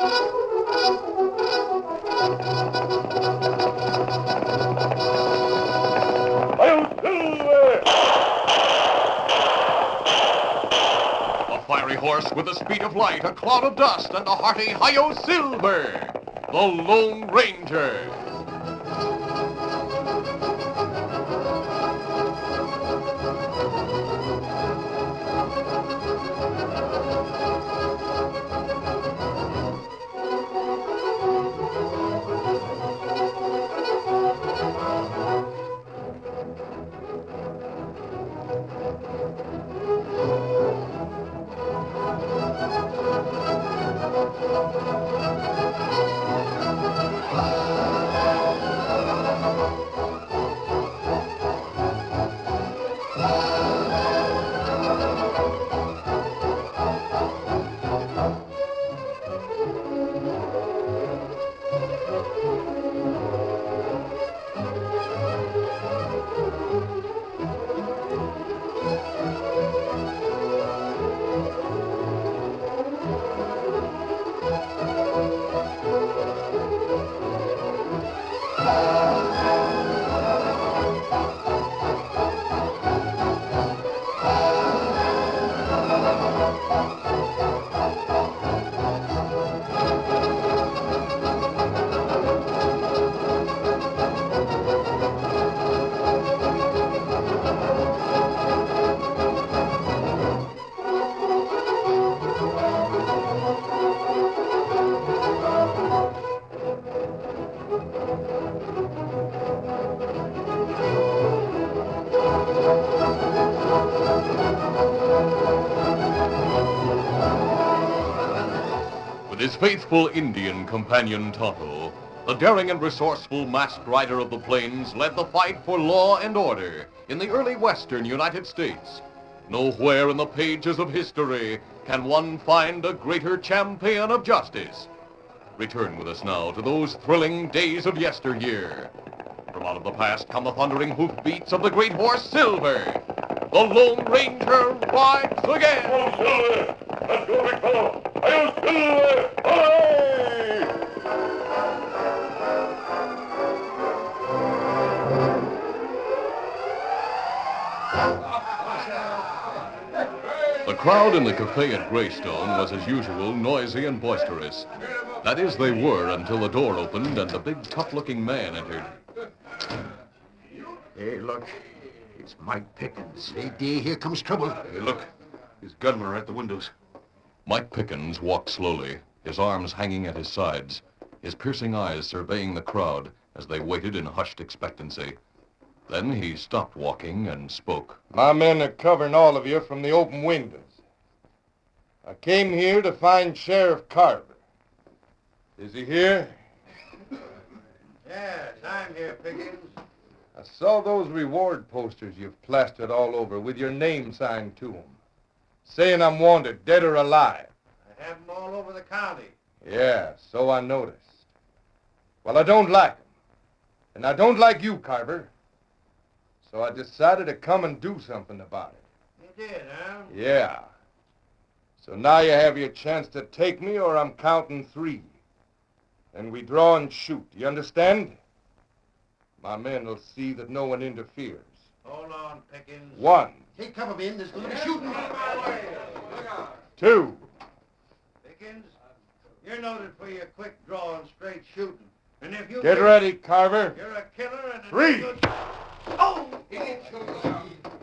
Fiery horse with the speed of light, a cloud of dust, and a hearty Hi-Yo Silver, the Lone Ranger. With his faithful Indian companion Tonto, the daring and resourceful masked rider of the plains led the fight for law and order in the early western United States. Nowhere in the pages of history can one find a greater champion of justice. Return with us now to those thrilling days of yesteryear. From out of the past come the thundering hoofbeats of the great horse Silver. The Lone Ranger rides again. Come on, Silver! Let's go, big fellow! Hi-Yo Silver! Away! The crowd in the cafe at Greystone was, as usual, noisy and boisterous. That is, they were until the door opened and the big, tough-looking man entered. Hey, look. It's Mike Pickens. Hey, D, here comes trouble. Hey, look. His gunmen are at the windows. Mike Pickens walked slowly, his arms hanging at his sides, his piercing eyes surveying the crowd as they waited in hushed expectancy. Then he stopped walking and spoke. My men are covering all of you from the open windows. I came here to find Sheriff Carver. Is he here? Yes, I'm here, Pickens. I saw those reward posters you've plastered all over with your name signed to them, saying I'm wanted, dead or alive. I have them all over the county. Yeah, so I noticed. Well, I don't like them. And I don't like you, Carver. So I decided to come and do something about it. You did, huh? Yeah. So now you have your chance to take me, or I'm counting 3. Then we draw and shoot. You understand? My men will see that no one interferes. Hold on, Pickens. 1. Take cover, men. There's going to be shooting. 2. Pickens, you're noted for your quick draw and straight shooting. And if you Get ready, Carver. You're a killer and a 3. good... Oh! He didn't shoot us.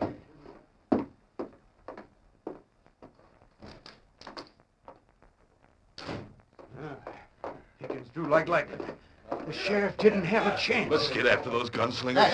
Pickens drew like lightning. The sheriff didn't have a chance. Let's get after those gunslingers.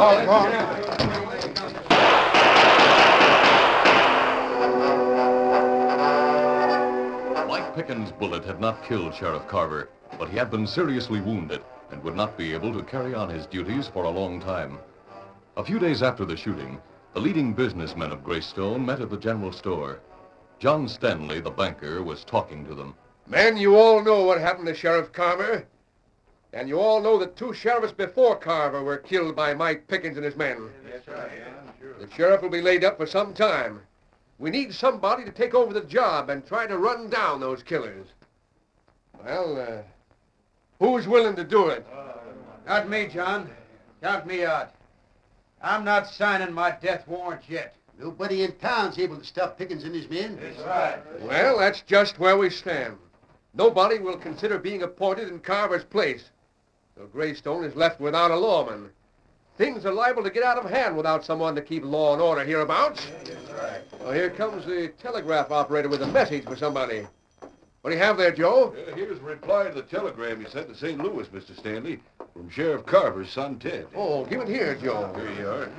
Mike Pickens' bullet had not killed Sheriff Carver, but he had been seriously wounded and would not be able to carry on his duties for a long time. A few days after the shooting, the leading businessmen of Greystone met at the general store. John Stanley, the banker, was talking to them. Men, you all know what happened to Sheriff Carver. And you all know that 2 sheriffs before Carver were killed by Mike Pickens and his men. That's right, yeah, sure. The sheriff will be laid up for some time. We need somebody to take over the job and try to run down those killers. Well, who's willing to do it? Not me, John. Count me out. I'm not signing my death warrant yet. Nobody in town's able to stop Pickens and his men. That's right. Well, that's just where we stand. Nobody will consider being appointed in Carver's place. So Greystone is left without a lawman. Things are liable to get out of hand without someone to keep law and order hereabouts. That's right. Well, here comes the telegraph operator with a message for somebody. What do you have there, Joe? Here's a reply to the telegram he sent to St. Louis, Mr. Stanley, from Sheriff Carver's son, Ted. Oh, give it here, Joe. Here you are.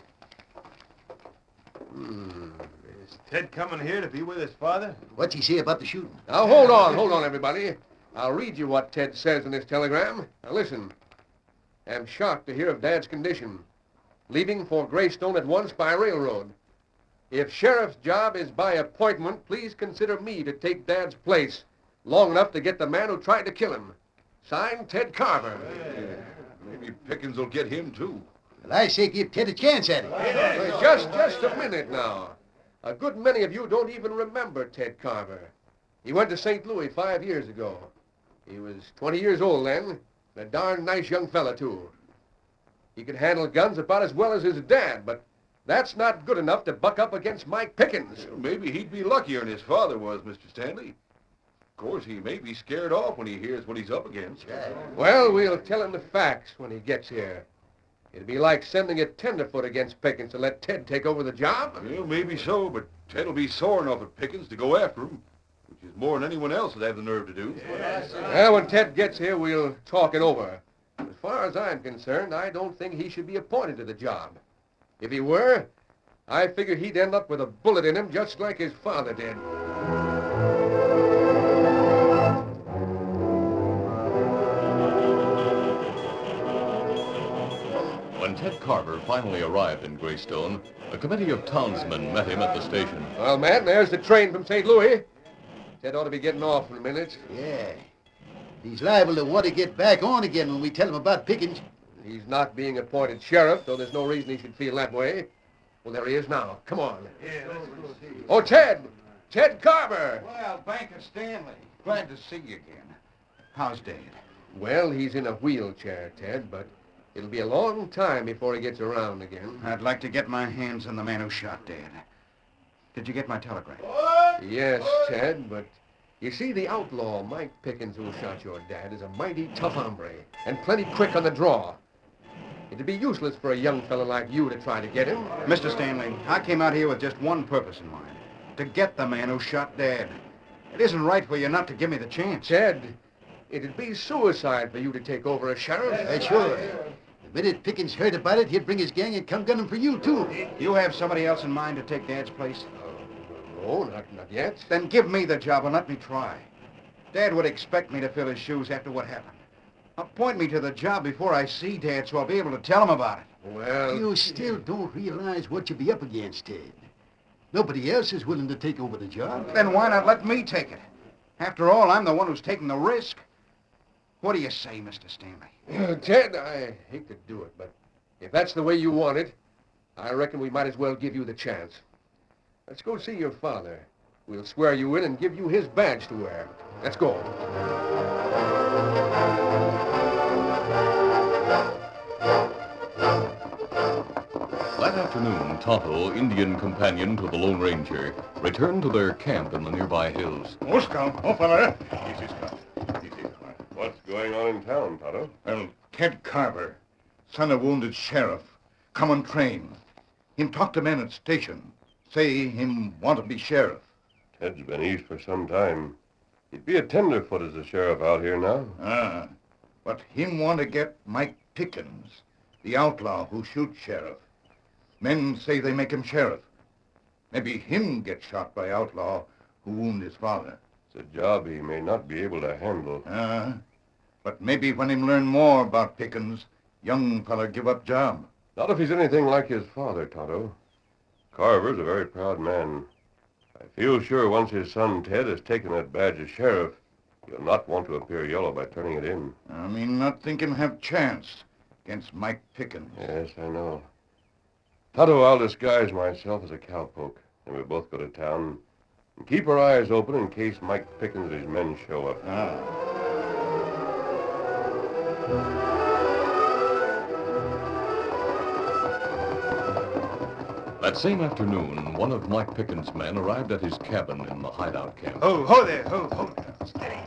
Is Ted coming here to be with his father? What's he say about the shooting? Now, hold on, everybody. I'll read you what Ted says in this telegram. Now, listen. I'm shocked to hear of Dad's condition. Leaving for Greystone at once by railroad. If sheriff's job is by appointment, please consider me to take Dad's place long enough to get the man who tried to kill him. Signed, Ted Carver. Maybe Pickens will get him, too. Well, I say give Ted a chance at it. Well, just a minute now. A good many of you don't even remember Ted Carver. He went to St. Louis 5 years ago. He was 20 years old then. A darn nice young fella, too. He could handle guns about as well as his dad, but that's not good enough to buck up against Mike Pickens. Well, maybe he'd be luckier than his father was, Mr. Stanley. Of course, he may be scared off when he hears what he's up against. Well, we'll tell him the facts when he gets here. It'd be like sending a tenderfoot against Pickens to let Ted take over the job. Well, maybe so, but Ted'll be sore enough at Pickens to go after him, which is more than anyone else would have the nerve to do. Well, when Ted gets here, we'll talk it over. As far as I'm concerned, I don't think he should be appointed to the job. If he were, I figure he'd end up with a bullet in him just like his father did. When Ted Carver finally arrived in Greystone, a committee of townsmen met him at the station. Well, man, there's the train from St. Louis. Ted ought to be getting off in a minute. Yeah. He's liable to want to get back on again when we tell him about Pickens. He's not being appointed sheriff, so there's no reason he should feel that way. Well, there he is now. Come on. Yeah, let's go see. Oh, Ted! Ted Carver! Well, Banker Stanley. Glad to see you again. How's Dad? Well, he's in a wheelchair, Ted, but it'll be a long time before he gets around again. I'd like to get my hands on the man who shot Dad. Did you get my telegram? Yes, Ted, but you see, the outlaw, Mike Pickens, who shot your dad, is a mighty tough hombre and plenty quick on the draw. It'd be useless for a young fella like you to try to get him. Mr. Stanley, I came out here with just one purpose in mind. To get the man who shot Dad. It isn't right for you not to give me the chance. Ted, it'd be suicide for you to take over as sheriff. Sure. The minute Pickens heard about it, he'd bring his gang and come gunning for you, too. You have somebody else in mind to take Dad's place? No, not yet. Then give me the job and let me try. Dad would expect me to fill his shoes after what happened. Appoint me to the job before I see Dad so I'll be able to tell him about it. Well... You still don't realize what you be up against, Ted. Nobody else is willing to take over the job. Then why not let me take it? After all, I'm the one who's taking the risk. What do you say, Mr. Stanley? Ted, I hate to do it, but if that's the way you want it, I reckon we might as well give you the chance. Let's go see your father. We'll swear you in and give you his badge to wear. Let's go. That afternoon, Tonto, Indian companion to the Lone Ranger, returned to their camp in the nearby hills. Oh, Scout. Oh, fella. Easy, Scout. Easy, fella. What's going on in town, Tonto? Well, Ted Carver, son of wounded sheriff, come on train. Him talk to men at station. Say him want to be sheriff. Ted's been east for some time. He'd be a tenderfoot as a sheriff out here now. But him want to get Mike Pickens, the outlaw who shoots sheriff. Men say they make him sheriff. Maybe him get shot by outlaw who wound his father. It's a job he may not be able to handle. But maybe when him learn more about Pickens, young feller give up job. Not if he's anything like his father, Tonto. Carver's a very proud man. I feel sure once his son Ted has taken that badge as sheriff, he'll not want to appear yellow by turning it in. I mean, not think him have chance against Mike Pickens. Yes, I know. Tonto, I'll disguise myself as a cowpoke, and we'll both go to town and keep our eyes open in case Mike Pickens and his men show up. That same afternoon, one of Mike Pickens' men arrived at his cabin in the hideout camp. Oh, ho there, ho. Steady.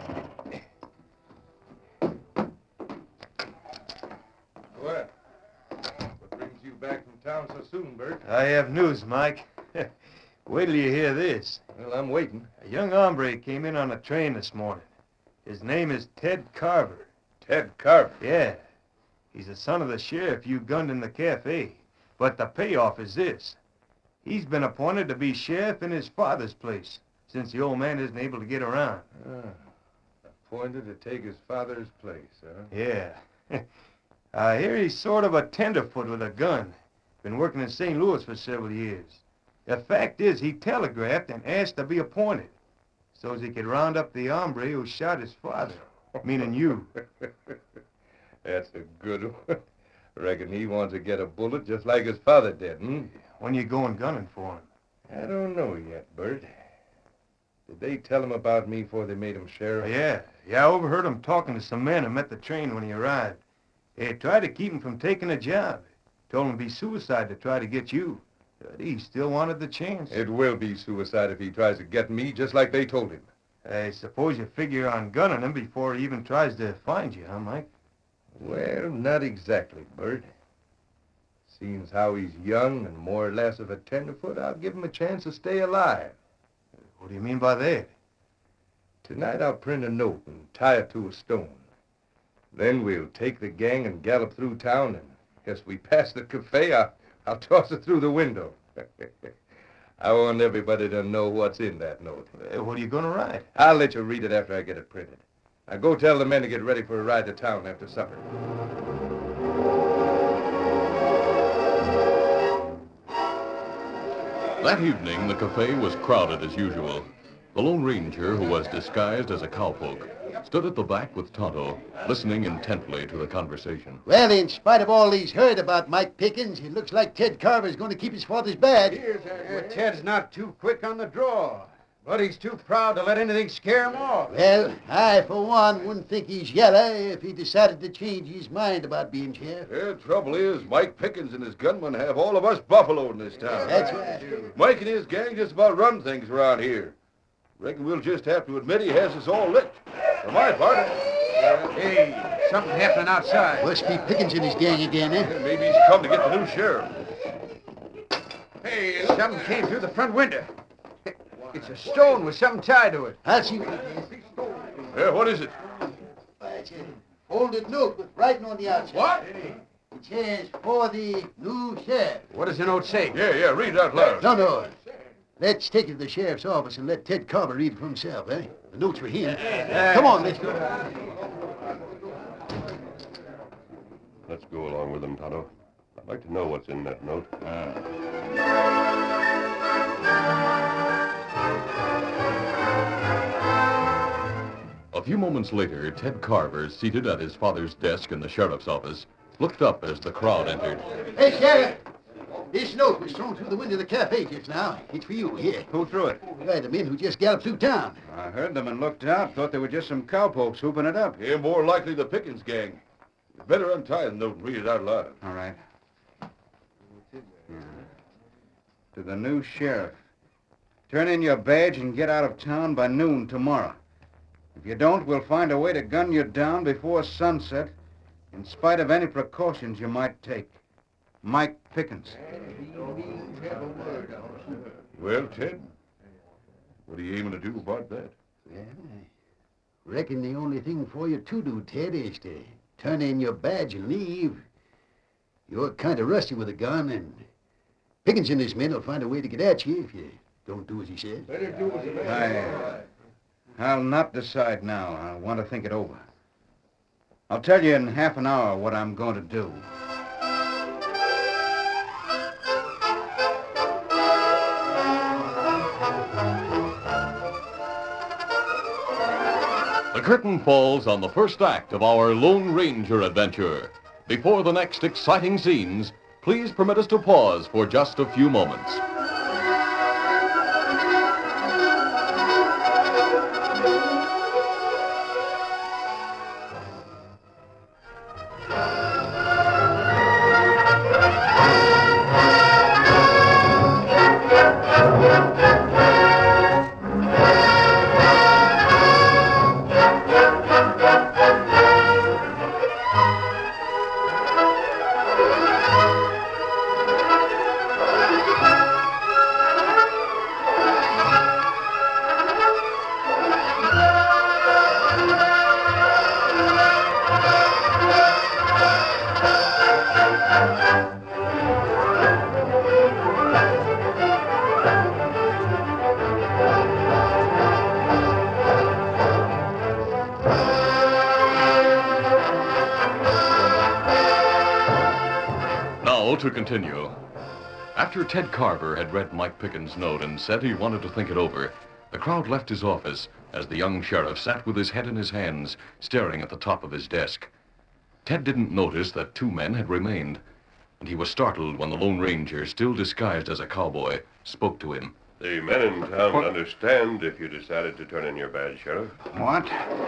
What? What brings you back from town so soon, Bert? I have news, Mike. Wait till you hear this. Well, I'm waiting. A young hombre came in on a train this morning. His name is Ted Carver. Ted Carver. Yeah. He's the son of the sheriff you gunned in the cafe. But the payoff is this. He's been appointed to be sheriff in his father's place, since the old man isn't able to get around. Appointed to take his father's place, huh? Yeah. I hear he's sort of a tenderfoot with a gun. Been working in St. Louis for several years. The fact is, he telegraphed and asked to be appointed, so as he could round up the hombre who shot his father, meaning you. That's a good one. Reckon he wants to get a bullet just like his father did, hmm? When you going gunning for him? I don't know yet, Bert. Did they tell him about me before they made him sheriff? Yeah, I overheard him talking to some men who met the train when he arrived. They tried to keep him from taking a job. Told him it'd be suicide to try to get you. But he still wanted the chance. It will be suicide if he tries to get me, just like they told him. I suppose you figure on gunning him before he even tries to find you, huh, Mike? Well, not exactly, Bert. Seeing how he's young and more or less of a tenderfoot, I'll give him a chance to stay alive. What do you mean by that? Tonight I'll print a note and tie it to a stone. Then we'll take the gang and gallop through town, and as we pass the cafe, I'll toss it through the window. I want everybody to know what's in that note. What are you going to write? I'll let you read it after I get it printed. Now go tell the men to get ready for a ride to town after supper. That evening, the cafe was crowded as usual. The Lone Ranger, who was disguised as a cowpoke, stood at the back with Tonto, listening intently to the conversation. Well, in spite of all he's heard about Mike Pickens, it looks like Ted Carver's going to keep his father's badge. Ted's not too quick on the draw, but he's too proud to let anything scare him off. Well, I, for one, wouldn't think he's yellow if he decided to change his mind about being sheriff. The trouble is, Mike Pickens and his gunmen have all of us buffaloed in this town. That's right. Mike and his gang just about run things around here. Reckon we'll just have to admit he has us all licked. For my part, Hey, something happening outside. Must be Pickens and his gang again, eh? maybe he's come to get the new sheriff. Hey, something came through the front window. It's a stone with something tied to it. I'll see what it is. Yeah, what is it? It's a folded note with writing on the outside. What? It says, for the new sheriff. What does the note say? Yeah, read it out loud. No. Let's take it to the sheriff's office and let Ted Carver read it for himself, eh? The note's for him. Come on, let's go. Let's go along with them, Tonto. I'd like to know what's in that note. A few moments later, Ted Carver, seated at his father's desk in the sheriff's office, looked up as the crowd entered. Hey, Sheriff! This note was thrown through the window of the cafe just now. It's for you, here. Who threw it? Why, the men who just galloped through town. I heard them and looked out. Thought they were just some cowpokes hooping it up. Yeah, more likely the Pickens gang. You better untie the note and read it out loud. All right. To the new sheriff. Turn in your badge and get out of town by noon tomorrow. If you don't, we'll find a way to gun you down before sunset, in spite of any precautions you might take. Mike Pickens. Well, Ted, what are you aiming to do about that? Well, I reckon the only thing for you to do, Ted, is to turn in your badge and leave. You're kind of rusty with a gun, and Pickens and his men will find a way to get at you if you don't do as he says. I'll not decide now. I want to think it over. I'll tell you in half an hour what I'm going to do. The curtain falls on the first act of our Lone Ranger adventure. Before the next exciting scenes, please permit us to pause for just a few moments. Now to continue. After Ted Carver had read Mike Pickens' note and said he wanted to think it over, the crowd left his office as the young sheriff sat with his head in his hands, staring at the top of his desk. Ted didn't notice that two men had remained, and he was startled when the Lone Ranger, still disguised as a cowboy, spoke to him. The men in town would understand if you decided to turn in your badge, Sheriff. What?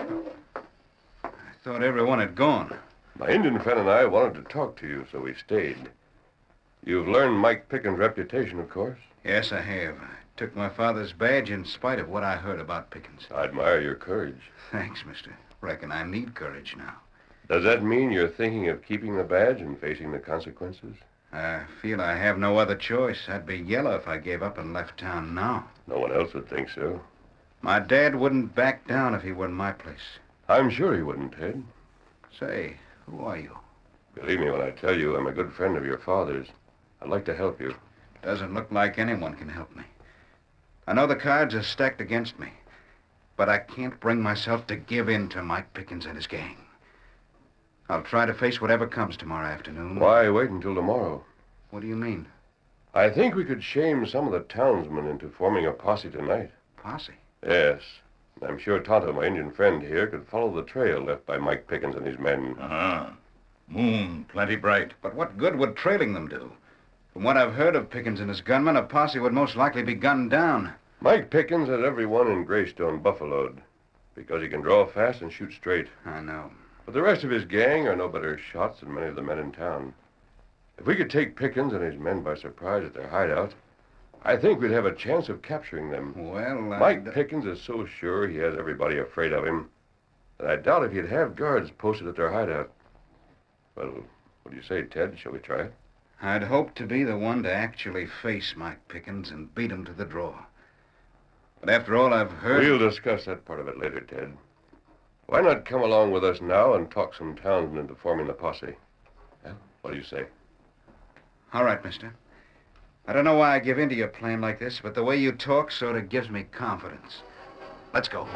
I thought everyone had gone. My Indian friend and I wanted to talk to you, so we stayed. You've learned Mike Pickens' reputation, of course. Yes, I have. I took my father's badge in spite of what I heard about Pickens. I admire your courage. Thanks, mister. Reckon I need courage now. Does that mean you're thinking of keeping the badge and facing the consequences? I feel I have no other choice. I'd be yellow if I gave up and left town now. No one else would think so. My dad wouldn't back down if he were in my place. I'm sure he wouldn't, Ted. Say, who are you? Believe me when I tell you I'm a good friend of your father's. I'd like to help you. Doesn't look like anyone can help me. I know the cards are stacked against me, but I can't bring myself to give in to Mike Pickens and his gang. I'll try to face whatever comes tomorrow afternoon. Why wait until tomorrow? What do you mean? I think we could shame some of the townsmen into forming a posse tonight. Posse? Yes. I'm sure Tonto, my Indian friend here, could follow the trail left by Mike Pickens and his men. Uh-huh. Moon plenty bright. But what good would trailing them do? From what I've heard of Pickens and his gunmen, a posse would most likely be gunned down. Mike Pickens had everyone in Greystone buffaloed because he can draw fast and shoot straight. I know. But the rest of his gang are no better shots than many of the men in town. If we could take Pickens and his men by surprise at their hideout, I think we'd have a chance of capturing them. Well, Mike Pickens is so sure he has everybody afraid of him that I doubt if he'd have guards posted at their hideout. Well, what do you say, Ted? Shall we try it? I'd hope to be the one to actually face Mike Pickens and beat him to the draw. But after all I've heard... We'll discuss that part of it later, Ted. Why not come along with us now and talk some townsmen into forming the posse? Well, what do you say? All right, mister. I don't know why I give in to your plan like this, but the way you talk sort of gives me confidence. Let's go.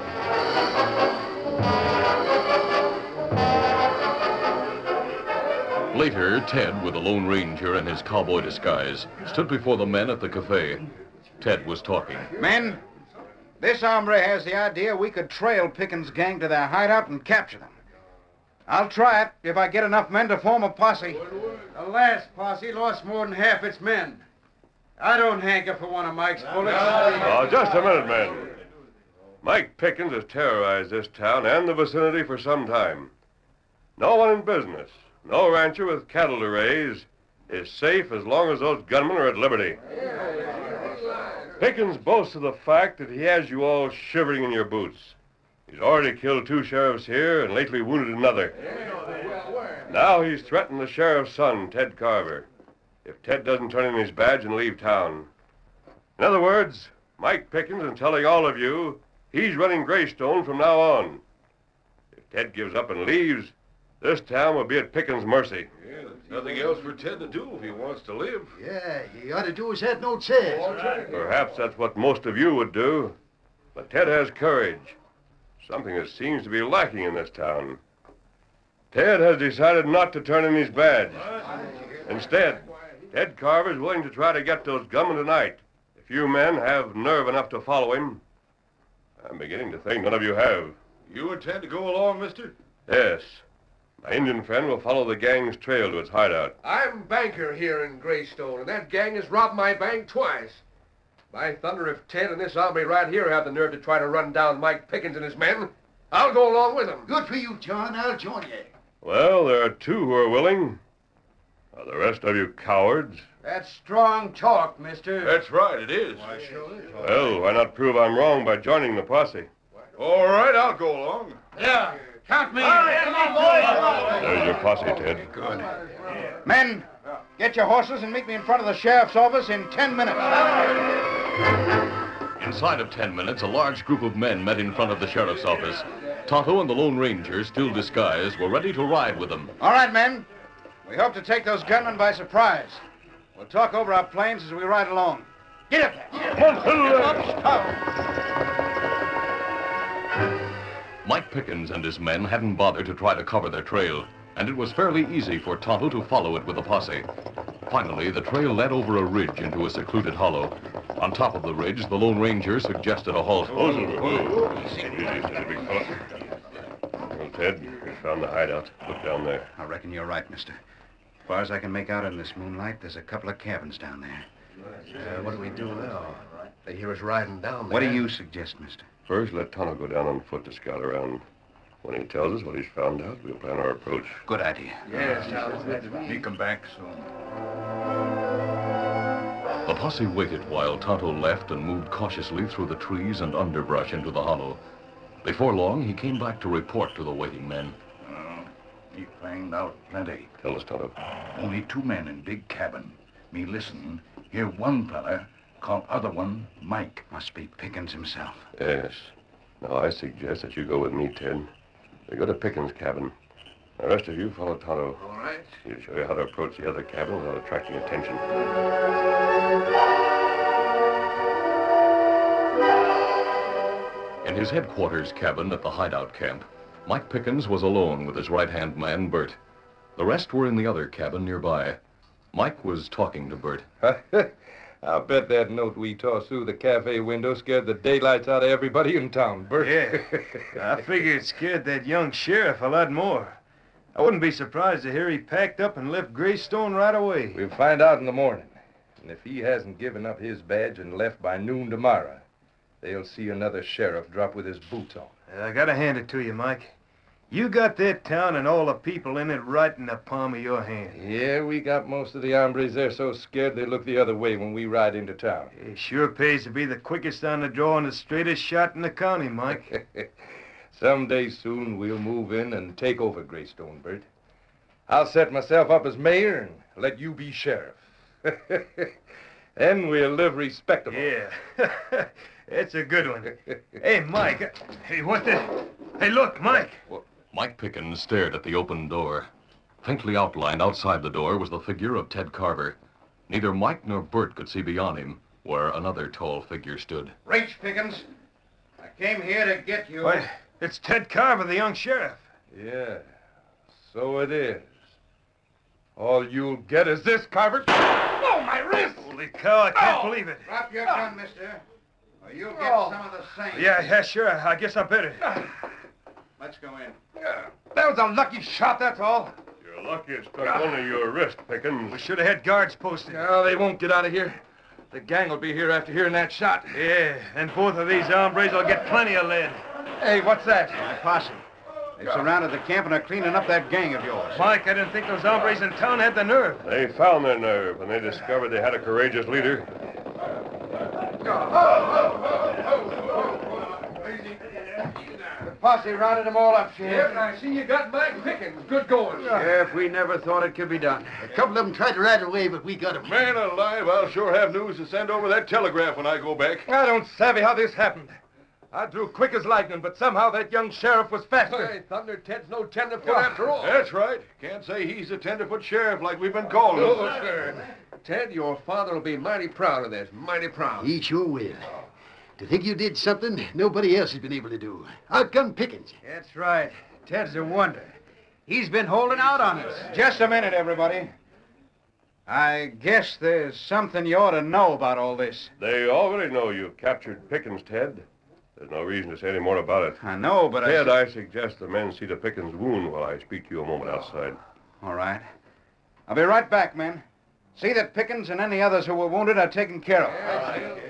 Later, Ted, with the Lone Ranger in his cowboy disguise, stood before the men at the cafe. Ted was talking. Men, this hombre has the idea we could trail Pickens' gang to their hideout and capture them. I'll try it if I get enough men to form a posse. The last posse lost more than half its men. I don't hanker for one of Mike's bullets. Oh, just a minute, men. Mike Pickens has terrorized this town and the vicinity for some time. No one in business, no rancher with cattle to raise, is safe as long as those gunmen are at liberty. Pickens boasts of the fact that he has you all shivering in your boots. He's already killed 2 sheriffs here and lately wounded another. Now he's threatened the sheriff's son, Ted Carver, if Ted doesn't turn in his badge and leave town. In other words, Mike Pickens is telling all of you he's running Greystone from now on. If Ted gives up and leaves, this town will be at Pickens' mercy. Yeah, there's nothing else for Ted to do if he wants to live. Yeah, he ought to do as that note says. Perhaps that's what most of you would do. But Ted has courage. Something that seems to be lacking in this town. Ted has decided not to turn in his badge. Instead, Ted Carver is willing to try to get those gunmen tonight. If you men have nerve enough to follow him. I'm beginning to think none of you have. You intend to go along, mister? Yes. My Indian friend will follow the gang's trail to its hideout. I'm banker here in Greystone, and that gang has robbed my bank twice. By thunder, if Ted and this hombre right here have the nerve to try to run down Mike Pickens and his men, I'll go along with them. Good for you, John. I'll join you. Well, there are 2 who are willing. Are the rest of you cowards? That's strong talk, mister. That's right, it is. Well, why not prove I'm wrong by joining the posse? All right, I'll go along. Yeah, count me in. There's your posse, Ted. Good. Men, get your horses and meet me in front of the sheriff's office in 10 minutes. Inside of 10 minutes, a large group of men met in front of the sheriff's office. Tonto and the Lone Ranger, still disguised, were ready to ride with them. All right, men. We hope to take those gunmen by surprise. We'll talk over our plans as we ride along. Get up there. Mike Pickens and his men hadn't bothered to try to cover their trail, and it was fairly easy for Tonto to follow it with the posse. Finally, the trail led over a ridge into a secluded hollow. On top of the ridge, the Lone Ranger suggested a halt. Easy, steady, big fella. Well, Ted, we found the hideout. Look down there. I reckon you're right, mister. As far as I can make out in this moonlight, there's a couple of cabins down there. What do we do now? They hear us riding down there. What do you suggest, mister? First, let Tonto go down on foot to scout around. When he tells us what he's found out, we'll plan our approach. Good idea. Yes, sounds good to me. He come back soon. The posse waited while Tonto left and moved cautiously through the trees and underbrush into the hollow. Before long, he came back to report to the waiting men. He found out plenty. Tell us, Tonto. Only 2 men in big cabin. Me listen. Hear one fella call other one Mike. Must be Pickens himself. Yes. Now, I suggest that you go with me, Ted. We go to Pickens' cabin. The rest of you follow Tonto. All right. He'll show you how to approach the other cabin without attracting attention. In his headquarters cabin at the hideout camp, Mike Pickens was alone with his right-hand man, Bert. The rest were in the other cabin nearby. Mike was talking to Bert. I'll bet that note we tossed through the cafe window scared the daylights out of everybody in town, Bert. Yeah. I figure it scared that young sheriff a lot more. I wouldn't be surprised to hear he packed up and left Greystone right away. We'll find out in the morning. And if he hasn't given up his badge and left by noon tomorrow, they'll see another sheriff drop with his boots on. I gotta hand it to you, Mike. You got that town and all the people in it right in the palm of your hand. Yeah, we got most of the hombres there so scared they look the other way when we ride into town. It sure pays to be the quickest on the draw and the straightest shot in the county, Mike. Someday soon we'll move in and take over Greystone, Bert. I'll set myself up as mayor and let you be sheriff. Then we'll live respectable. Yeah. It's a good one. Hey, Mike. Hey, what the... Hey, look, Mike. Mike Pickens stared at the open door. Faintly outlined outside the door was the figure of Ted Carver. Neither Mike nor Bert could see beyond him, where another tall figure stood. Reach, Pickens. I came here to get you. Why, it's Ted Carver, the young sheriff. Yeah, so it is. All you'll get is this, Carver. Oh, my wrist! Holy cow, I can't believe it. Drop your gun, mister, or you'll get some of the same. Yeah, sure. I guess I better. Let's go in. That was a lucky shot, that's all. You're lucky it struck only your wrist, Pickens. We should have had guards posted. No, they won't get out of here. The gang will be here after hearing that shot. Yeah, and both of these hombres will get plenty of lead. Hey, what's that? My posse. They've surrounded the camp and are cleaning up that gang of yours. Mike, I didn't think those hombres in town had the nerve. They found their nerve when they discovered they had a courageous leader. The posse rounded them all up, Sheriff. Yep, I see you got Mike Pickens. Good going. Sheriff, we never thought it could be done. A couple of them tried to ride away, but we got them. Man alive, I'll sure have news to send over that telegraph when I go back. I don't savvy how this happened. I drew quick as lightning, but somehow that young sheriff was faster. Hey, Thunder Ted's no tenderfoot after all. That's right. Can't say he's a tenderfoot sheriff like we've been calling him. Oh, sir. Ted, your father will be mighty proud of this. Mighty proud. He sure will. To think you did something nobody else has been able to do. Outgun Pickens. That's right. Ted's a wonder. He's been holding out on us. Just a minute, everybody. I guess there's something you ought to know about all this. They already know you've captured Pickens, Ted. There's no reason to say any more about it. I know, but Ted, I suggest the men see to Pickens' wound while I speak to you a moment outside. All right. I'll be right back, men. See that Pickens and any others who were wounded are taken care of.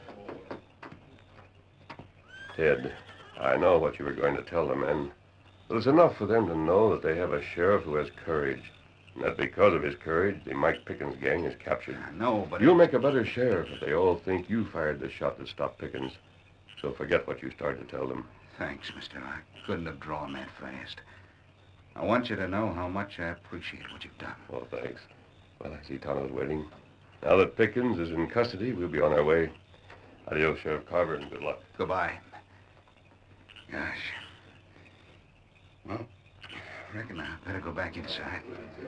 Ted, I know what you were going to tell the men. Well, it's enough for them to know that they have a sheriff who has courage. And that because of his courage, the Mike Pickens gang is captured. I know, but... You'll make a better sheriff if they all think you fired the shot that stopped Pickens. So forget what you started to tell them. Thanks, mister. I couldn't have drawn that fast. I want you to know how much I appreciate what you've done. Oh, thanks. Well, I see Tonto's waiting. Now that Pickens is in custody, we'll be on our way. Adios, Sheriff Carver, and good luck. Goodbye. Gosh. Well, I reckon I better go back inside.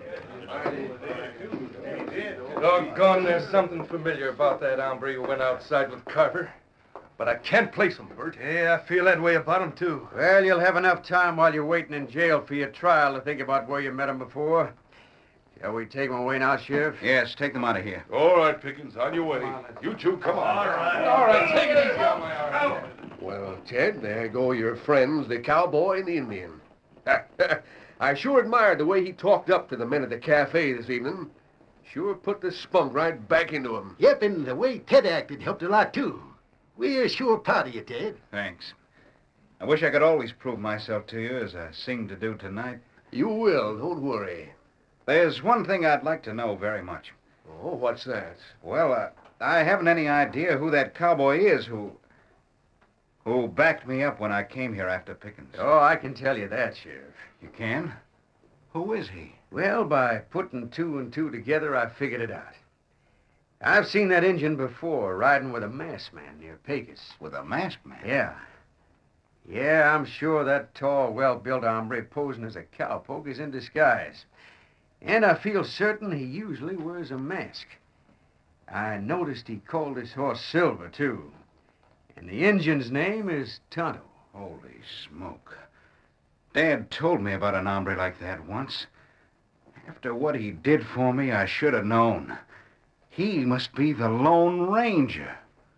Doggone, there's something familiar about that hombre who went outside with Carver. But I can't place him, Bert. Yeah, I feel that way about him, too. Well, you'll have enough time while you're waiting in jail for your trial to think about where you met him before. Shall we take him away now, Sheriff? Yes, take them out of here. All right, Pickens, on your way. You two, come on. All right, take it easy on my arm. Well, Ted, there go your friends, the cowboy and the Indian. I sure admired the way he talked up to the men at the cafe this evening. Sure put the spunk right back into him. Yep, and the way Ted acted helped a lot, too. We're sure proud of you, Ted. Thanks. I wish I could always prove myself to you as I seem to do tonight. You will, don't worry. There's one thing I'd like to know very much. Oh, what's that? Well, I haven't any idea who that cowboy is who backed me up when I came here after Pickens. Oh, I can tell you that, Sheriff. You can? Who is he? Well, by putting two and two together, I figured it out. I've seen that Injun before, riding with a masked man near Pecos. With a masked man? Yeah. Yeah, I'm sure that tall, well-built hombre posing as a cowpoke is in disguise. And I feel certain he usually wears a mask. I noticed he called his horse Silver, too. And the Injun's name is Tonto. Holy smoke. Dad told me about an hombre like that once. After what he did for me, I should have known. He must be the Lone Ranger.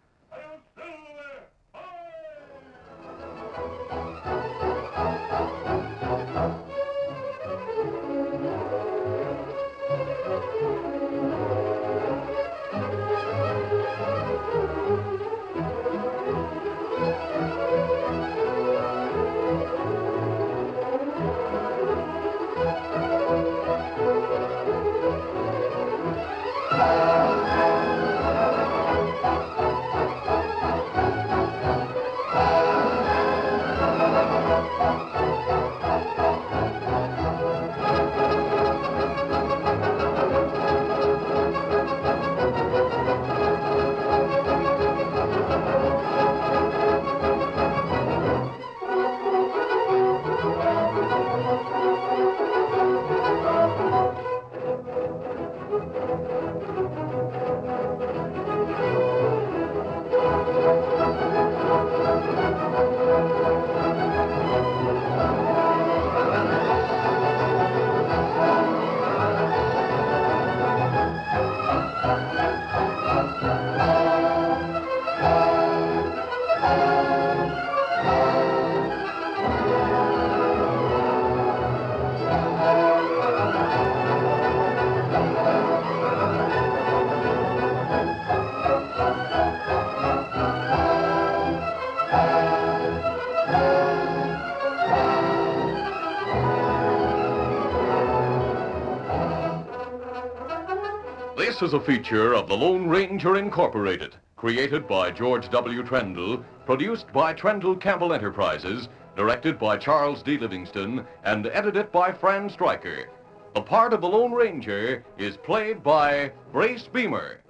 This is a feature of the Lone Ranger Incorporated, created by George W. Trendle, produced by Trendle Campbell Enterprises, directed by Charles D. Livingston, and edited by Fran Stryker. The part of the Lone Ranger is played by Brace Beamer.